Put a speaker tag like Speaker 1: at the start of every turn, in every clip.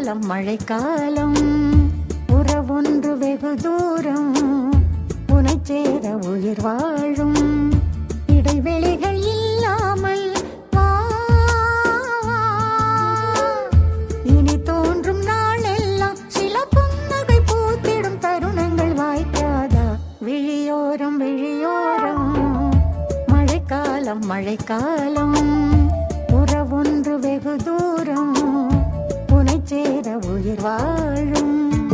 Speaker 1: மழைக்காலம் மழைக்காலம் உறவொன்று வெகு தூரம் உனை சேர உயிர் வாழும் இடைவெளிகள் இல்லாமல் இனி தோன்றும் நாளெல்லாம் சில புன்னகை பூத்திடும் தருணங்கள் வாய்க்காதா விழியோரம் விழியோரம் மழைக்காலம் மழைக்காலம் உறவொன்று வெகு தூரம் உனை சேர உயிர் வாழும்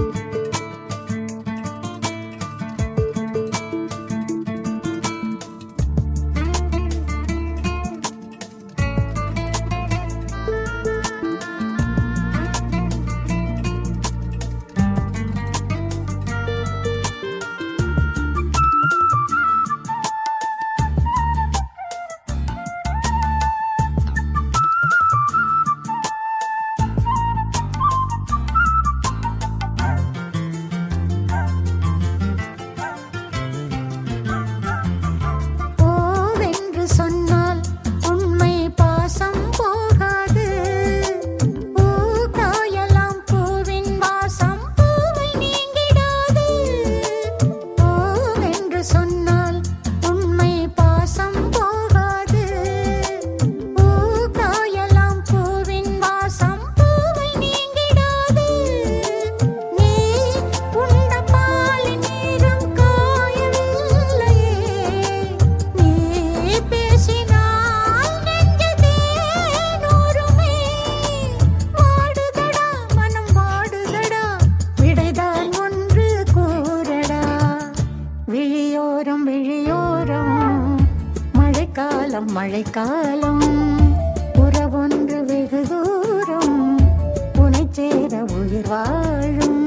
Speaker 1: மழைக்காலம் உறவொன்று வெகு தூரம் உனை சேர உயிர் வாழும்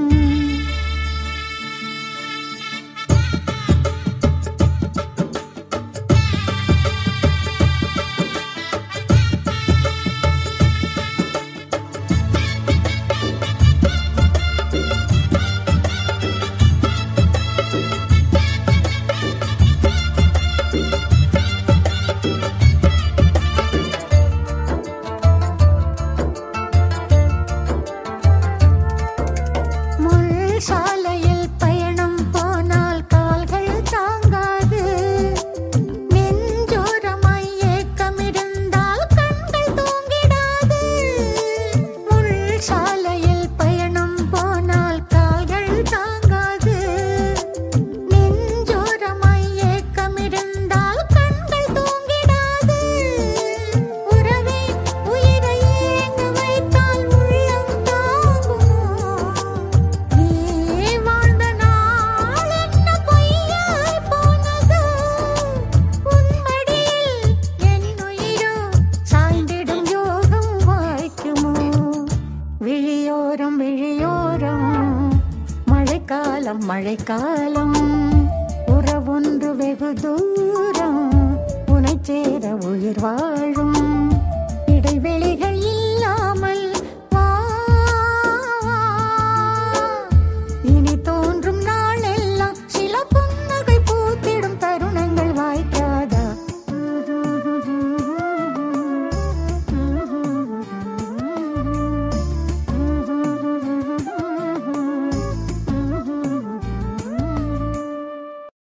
Speaker 1: சாலையில் பயணம் போனால் கால்கள் தாங்காது நெஞ்சோரமாய் ஏக்கமிருந்தால் கண்கள் தூங்கிடாது முள் சாலையில் பயணம் போனால் கால்கள் தாங்காது நெஞ்சோரமாய் ஏக்கமிருந்தால் கண்கள் தூங்கிடாது உறவே உயிரை ஏங்க வைத்தால் உள்ளம் தாங்குமோ மழைக்காலம் மழைக்காலம் உறவொன்று வெகு தூரம் உனை சேர உயிர் வாழும் இடைவெளிகள் இல்லாமல்